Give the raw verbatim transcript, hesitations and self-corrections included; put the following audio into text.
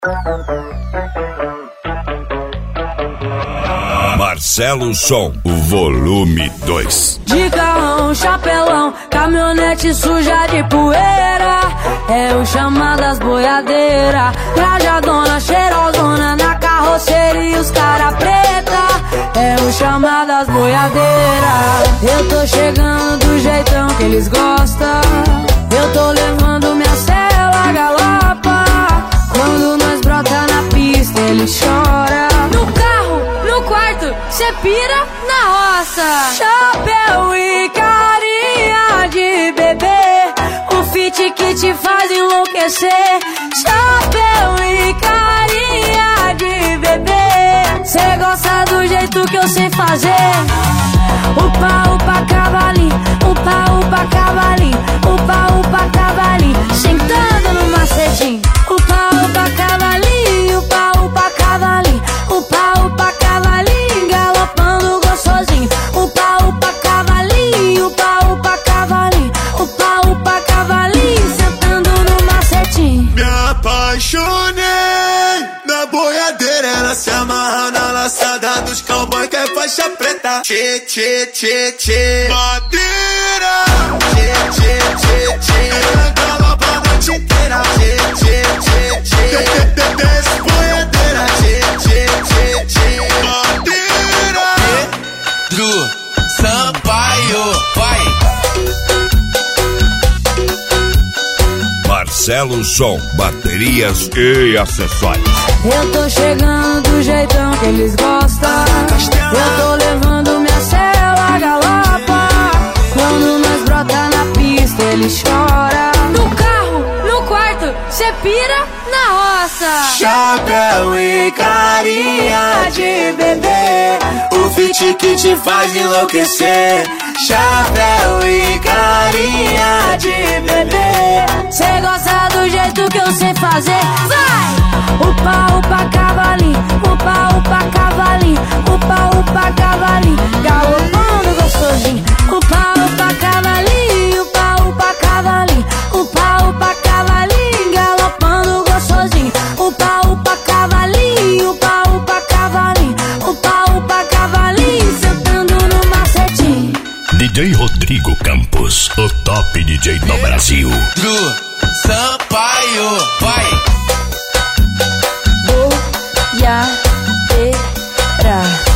Marcelo Som, volume dois. De carrão, chapelão, caminhonete suja de poeira, é o chamadas boiadeira. Trajadona, cheirosona na carroceria, os cara preta, é o chamadas boiadeira. Eu tô chegando do jeitão que eles gostam, eu tô levando minha cela galopa. Quando nós brota na pista, ele chora. No carro, no quarto, cê pira na roça. Chapéu e carinha de bebê, o fit que te faz enlouquecer. Chapéu e carinha de bebê, cê gosta do jeito que eu sei fazer. Upa, upa, cavalinho, upa, upa, cavalinho, upa, upa, cavalinho, sentando no macetinho. Upa, upa, cavalinho, upa, upa, cavalinho, upa, upa, cavalinho, galopando gostosinho. Upa, upa, cavalinho, upa, upa, cavalinho, upa, upa, cavalinho, sentando no macetinho. Me apaixonei na boiadeira, ela se amarra na laçada dos cowboy que é faixa preta. Tchê, tchê, tchê, tchê, madeira. Tchê, tchê, tchê, tchê, ela galopa a noite inteira. Tchê, tchê, tchê, tchê, desce boiadeira. Tchê, tchê, tchê, tchê, madeira. Pedro Sampaio, vai. Marcelo Som, baterias e acessórios. Eu tô chegando do jeitão que eles gostam, eu tô levando minha cela galopa. Quando nós brota na pista, ele chora. No carro, no quarto, cê pira na roça. Chapéu e carinha de bebê, o fit que te faz enlouquecer. Chapéu e carinha de bebê, cê gosta do jeito que eu sei fazer. Vai! Upa, upa, cavalinho, upa, upa, cavalinho, upa, upa, cavalinho, galopando gostosinho. Upa, upa, cavalinho, upa, upa, cavalinho, upa, upa, cavalinho, galopando gostosinho. Upa, upa, cavalinho, upa, upa, cavalinho, upa, upa, cavalinho, sentando no macetinho. D J Rodrigo Campos, o top D J do Brasil. Pedro Sampaio, vai. Boiadeira.